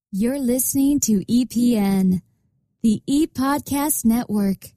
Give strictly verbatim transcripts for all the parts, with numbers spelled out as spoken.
You're listening to E P N, the E-Podcast Network.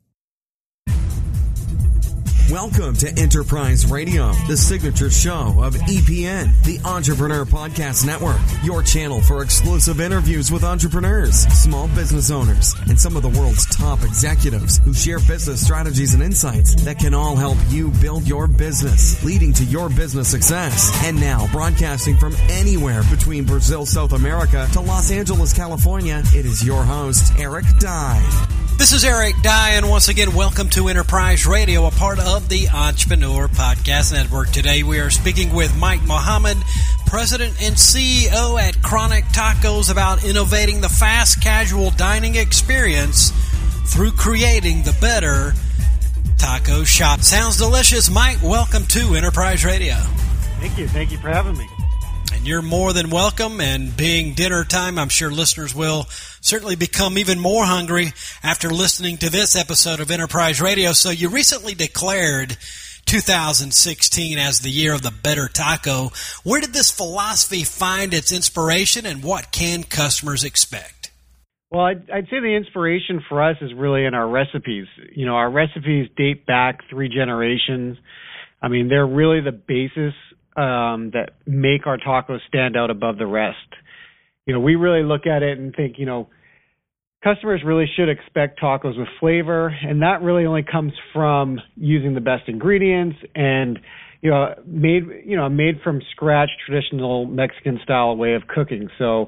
Welcome to Enterprise Radio, the signature show of E P N, the Entrepreneur Podcast Network, your channel for exclusive interviews with entrepreneurs, small business owners, and some of the world's top executives who share business strategies and insights that can all help you build your business, leading to your business success. And now, broadcasting from anywhere between Brazil, South America to Los Angeles, California, it is your host, Eric Dye. This is Eric Dye, and once again, welcome to Enterprise Radio, a part of the Entrepreneur Podcast Network. Today, we are speaking with Mike Mohammed, President and C E O at Chronic Tacos, about innovating the fast casual dining experience through creating the better taco shop. Sounds delicious. Mike, welcome to Enterprise Radio. Thank you. Thank you for having me. And you're more than welcome, and being dinner time, I'm sure listeners will certainly become even more hungry after listening to this episode of Enterprise Radio. So you recently declared two thousand sixteen as the year of the better taco. Where did this philosophy find its inspiration, and what can customers expect? Well, I'd, I'd say the inspiration for us is really in our recipes. You know, our recipes date back three generations. I mean, they're really the basis um, that make our tacos stand out above the rest. You know, we really look at it and think, you know, customers really should expect tacos with flavor, and that really only comes from using the best ingredients and, you know, made, you know, made from scratch traditional Mexican style way of cooking. So,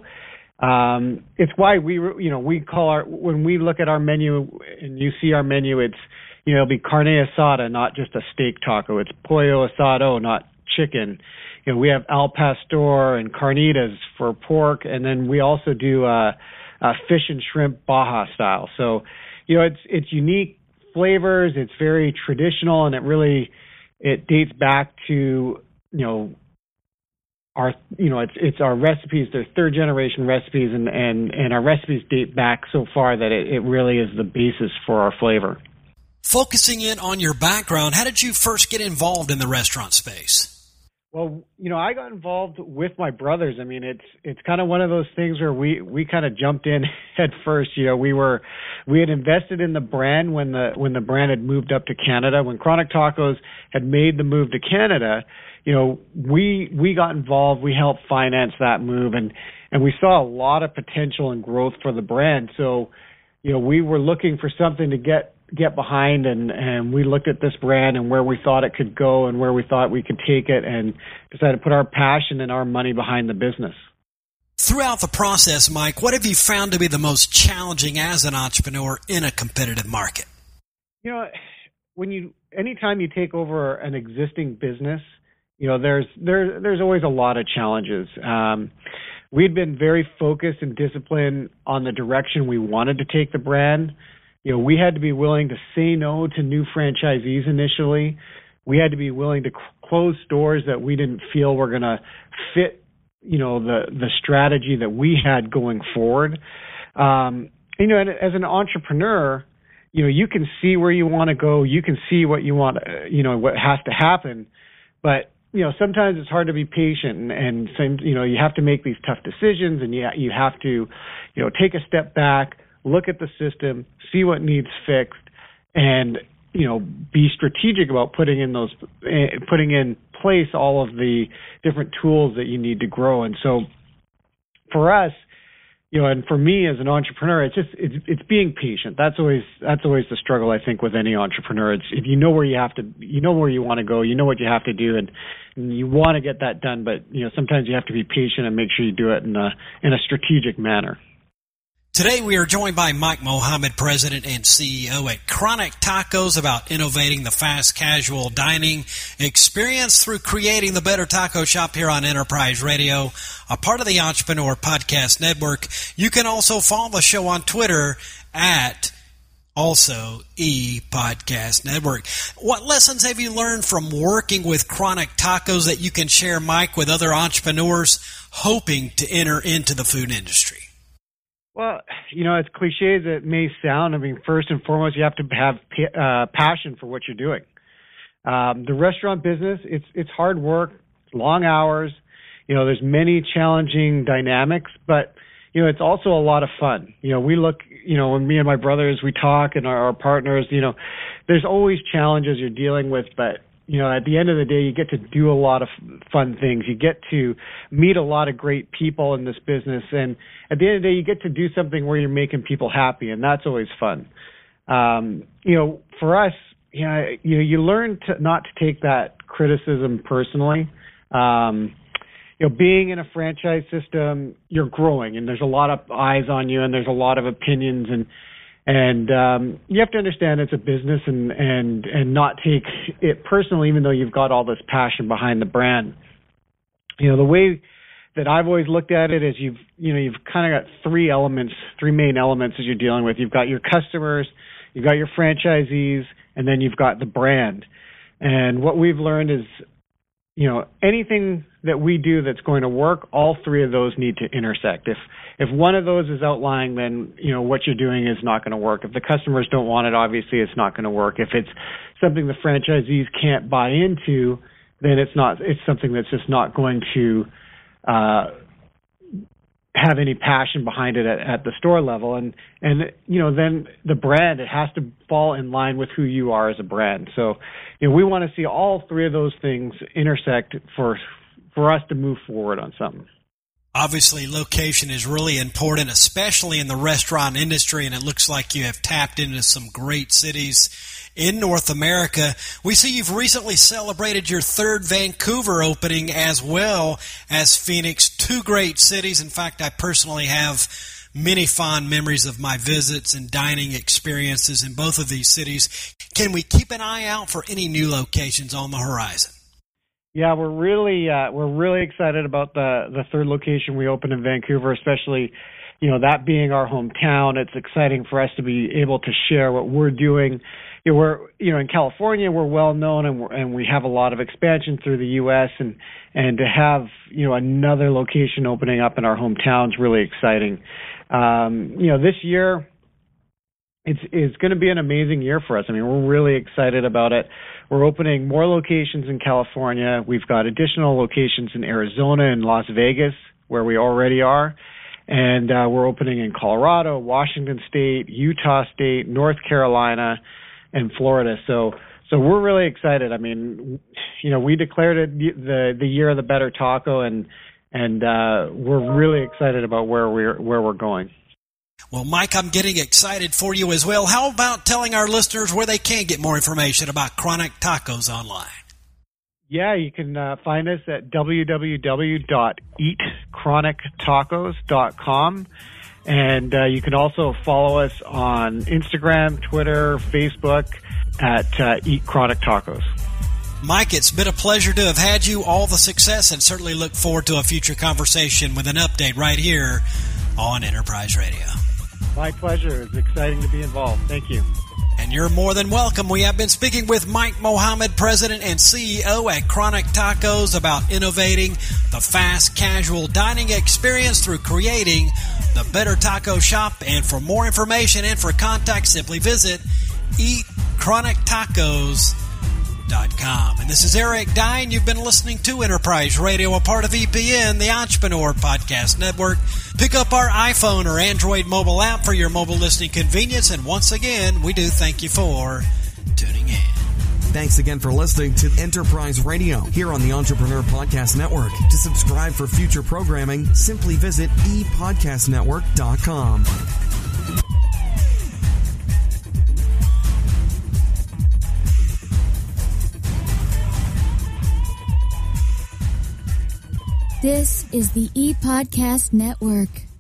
um, it's why we, you know, we call our, when we look at our menu and you see our menu, it's, you know, it'll be carne asada, not just a steak taco. It's pollo asado, not chicken. You know, we have al pastor and carnitas for pork, and then we also do uh, uh, fish and shrimp Baja style. So, you know, it's it's unique flavors. It's very traditional, and it really it dates back to, you know, our you know it's it's our recipes. They're third generation recipes, and and and our recipes date back so far that it, it really is the basis for our flavor. Focusing in on your background, how did you first get involved in the restaurant space? Well, you know, I got involved with my brothers. I mean, it's it's kind of one of those things where we, we kind of jumped in head first. You know, we were we had invested in the brand when the when the brand had moved up to Canada. When Chronic Tacos had made the move to Canada, you know, we we got involved. We helped finance that move, and and we saw a lot of potential and growth for the brand. So, you know, we were looking for something to get. get behind, and, and we looked at this brand and where we thought it could go and where we thought we could take it, and decided to put our passion and our money behind the business. Throughout the process, Mike, what have you found to be the most challenging as an entrepreneur in a competitive market? You know, when you anytime you take over an existing business, you know, there's there there's always a lot of challenges. Um, we'd been very focused and disciplined on the direction we wanted to take the brand. You know, we had to be willing to say no to new franchisees initially. We had to be willing to c- close stores that we didn't feel were going to fit, you know, the, the strategy that we had going forward. Um, you know, and as an entrepreneur, you know, you can see where you want to go. You can see what you want, uh, you know, what has to happen. But, you know, sometimes it's hard to be patient, and, and some, you know, you have to make these tough decisions, and you, you have to, you know, take a step back, look at the system, see what needs fixed, and, you know, be strategic about putting in those, uh, putting in place all of the different tools that you need to grow. And so, for us, you know, and for me as an entrepreneur, it's just it's it's being patient. That's always that's always the struggle, I think, with any entrepreneur. It's if you know where you have to, you know where you want to go, you know what you have to do, and, and you want to get that done. But you know, sometimes you have to be patient and make sure you do it in a in a strategic manner. Today we are joined by Mike Mohammed, President and C E O at Chronic Tacos, about innovating the fast casual dining experience through creating the better taco shop here on Enterprise Radio, a part of the Entrepreneur Podcast Network. You can also follow the show on Twitter at also E Podcast Network. What lessons have you learned from working with Chronic Tacos that you can share, Mike, with other entrepreneurs hoping to enter into the food industry? Well, you know, as cliche as it may sound, I mean, first and foremost, you have to have uh, passion for what you're doing. Um, the restaurant business, it's it's hard work, long hours. You know, there's many challenging dynamics, but you know, it's also a lot of fun. You know, we look, you know, when me and my brothers, we talk and our, our partners, you know, there's always challenges you're dealing with, but, you know, at the end of the day, you get to do a lot of fun things. You get to meet a lot of great people in this business. And at the end of the day, you get to do something where you're making people happy, and that's always fun. Um, you know, for us, you know, you, know, you learn to not to take that criticism personally. Um, you know, being in a franchise system, you're growing, and there's a lot of eyes on you, and there's a lot of opinions, and and um, you have to understand it's a business, and and and not take it personally, even though you've got all this passion behind the brand. You know, the way that I've always looked at it is you've you know you've kind of got three elements, three main elements as you're dealing with. You've got your customers, you've got your franchisees, and then you've got the brand. And what we've learned is, you know, anything that we do that's going to work, all three of those need to intersect. If if one of those is outlying, then, you know, what you're doing is not going to work. If the customers don't want it, obviously it's not going to work. If it's something the franchisees can't buy into, then it's not. It's something that's just not going to uh, have any passion behind it at, at the store level. And and you know, then the brand, it has to fall in line with who you are as a brand. So, you know, we want to see all three of those things intersect for for us to move forward on something. Obviously, location is really important, especially in the restaurant industry, and it looks like you have tapped into some great cities in North America. We see you've recently celebrated your third Vancouver opening as well as Phoenix, two great cities. In fact, I personally have many fond memories of my visits and dining experiences in both of these cities. Can we keep an eye out for any new locations on the horizon? Yeah, we're really uh, we're really excited about the the third location we opened in Vancouver, especially, you know, that being our hometown. It's exciting for us to be able to share what we're doing. You know, we're you know in California, we're well known, and we're, and we have a lot of expansion through the U S and and to have, you know, another location opening up in our hometown is really exciting. Um, you know, this year, It's it's going to be an amazing year for us. I mean, we're really excited about it. We're opening more locations in California. We've got additional locations in Arizona and Las Vegas, where we already are. And uh, we're opening in Colorado, Washington State, Utah State, North Carolina, and Florida. So so we're really excited. I mean, you know, we declared it the the year of the better taco, and and uh, we're really excited about where we're where we're going. Well, Mike, I'm getting excited for you as well. How about telling our listeners where they can get more information about Chronic Tacos online? Yeah, you can uh, find us at w w w dot eat chronic tacos dot com. And uh, you can also follow us on Instagram, Twitter, Facebook at uh, Eat Chronic Tacos. Mike, it's been a pleasure to have had you. All the success, and certainly look forward to a future conversation with an update right here on Enterprise Radio. My pleasure. It's exciting to be involved. Thank you. And you're more than welcome. We have been speaking with Mike Mohammed, President and C E O at Chronic Tacos, about innovating the fast casual dining experience through creating the better taco shop. And for more information and for contact, simply visit eat chronic tacos dot com. And this is Eric Dine. You've been listening to Enterprise Radio, a part of E P N, the Entrepreneur Podcast Network. Pick up our iPhone or Android mobile app for your mobile listening convenience. And once again, we do thank you for tuning in. Thanks again for listening to Enterprise Radio here on the Entrepreneur Podcast Network. To subscribe for future programming, simply visit e podcast network dot com. This is the E-Podcast Network.